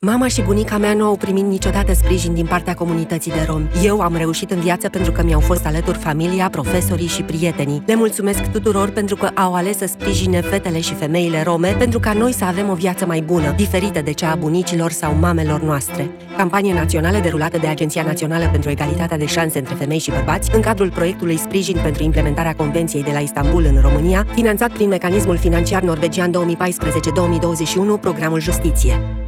Mama și bunica mea nu au primit niciodată sprijin din partea comunității de romi. Eu am reușit în viață pentru că mi-au fost alături familia, profesorii și prietenii. Le mulțumesc tuturor pentru că au ales să sprijine fetele și femeile rome pentru ca noi să avem o viață mai bună, diferită de cea a bunicilor sau mamelor noastre. Campanie națională derulată de Agenția Națională pentru Egalitatea de Șanse între Femei și Bărbați în cadrul proiectului Sprijin pentru implementarea Convenției de la Istanbul în România, finanțat prin mecanismul financiar norvegian 2014-2021, programul Justiție.